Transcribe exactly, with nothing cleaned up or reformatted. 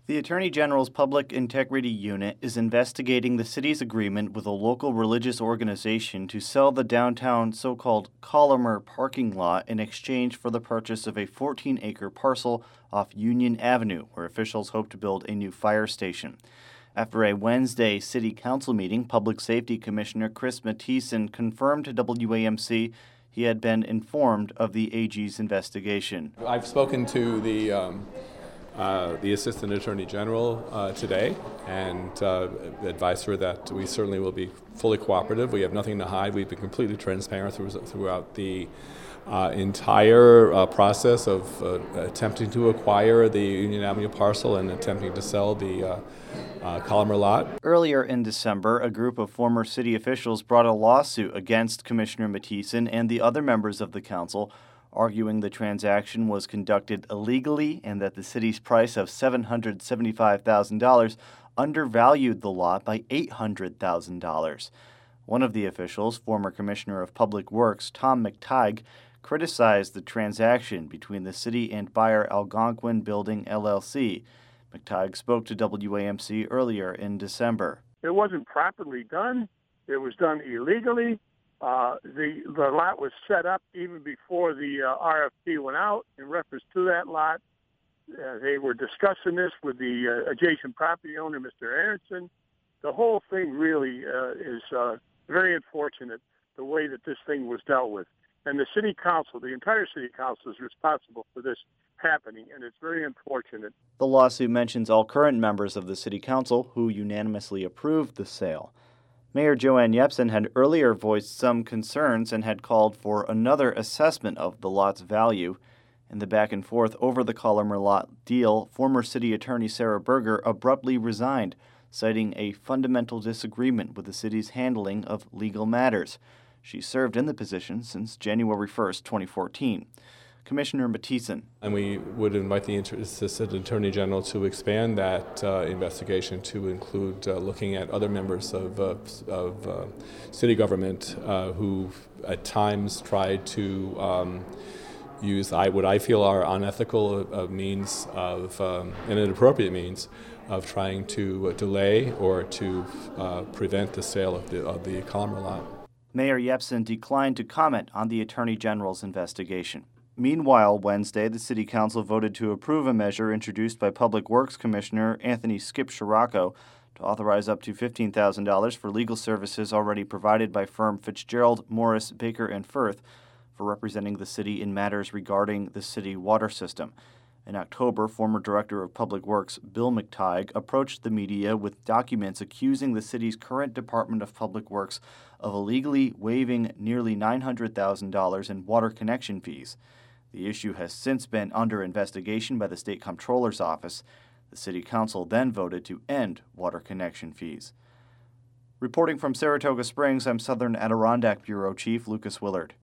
The Attorney General's Public Integrity Unit is investigating the city's agreement with a local religious organization to sell the downtown so-called Colomer parking lot in exchange for the purchase of a fourteen-acre parcel off Union Avenue, where officials hope to build a new fire station. After a Wednesday City Council meeting, Public Safety Commissioner Chris Matthiessen confirmed to W A M C he had been informed of the A G's investigation. I've spoken to the um, uh, the Assistant Attorney General uh, today and uh, advised her that we certainly will be fully cooperative. We have nothing to hide. We've been completely transparent through, throughout the uh, entire uh, process of uh, attempting to acquire the Union Avenue parcel and attempting to sell the uh, uh, Colomer lot. Earlier in December, a group of former city officials brought a lawsuit against Commissioner Matthiessen and the other members of the council, arguing the transaction was conducted illegally and that the city's price of seven hundred seventy-five thousand dollars undervalued the lot by eight hundred thousand dollars. One of the officials, former Commissioner of Public Works Tom McTighe, criticized the transaction between the city and buyer Algonquin Building L L C. McTighe spoke to W A M C earlier in December. It wasn't properly done. It was done illegally. Uh, the the lot was set up even before the uh, R F P went out in reference to that lot. Uh, they were discussing this with the uh, adjacent property owner, Mister Aronson. The whole thing really uh, is uh, very unfortunate, the way that this thing was dealt with. And the city council, the entire city council, is responsible for this happening, and it's very unfortunate. The lawsuit mentions all current members of the city council who unanimously approved the sale. Mayor Joanne Jepsen had earlier voiced some concerns and had called for another assessment of the lot's value. In the back and forth over the Colomer lot deal, former city attorney Sarah Berger abruptly resigned, citing a fundamental disagreement with the city's handling of legal matters. She served in the position since January first, twenty fourteen. Commissioner Matthiessen. And we would invite the Assistant Attorney General to expand that uh, investigation to include uh, looking at other members of, uh, of uh, city government uh, who at times tried to um, use I, what I feel are unethical uh, means of, um, and inappropriate means of trying to uh, delay or to uh, prevent the sale of the, of the Colomer lot. Mayor Jepsen declined to comment on the Attorney General's investigation. Meanwhile, Wednesday, the City Council voted to approve a measure introduced by Public Works Commissioner Anthony Skip Scirocco to authorize up to fifteen thousand dollars for legal services already provided by firm Fitzgerald, Morris, Baker and Firth for representing the city in matters regarding the city water system. In October, former Director of Public Works Bill McTighe approached the media with documents accusing the city's current Department of Public Works of illegally waiving nearly nine hundred thousand dollars in water connection fees. The issue has since been under investigation by the State Comptroller's Office. The City Council then voted to end water connection fees. Reporting from Saratoga Springs, I'm Southern Adirondack Bureau Chief Lucas Willard.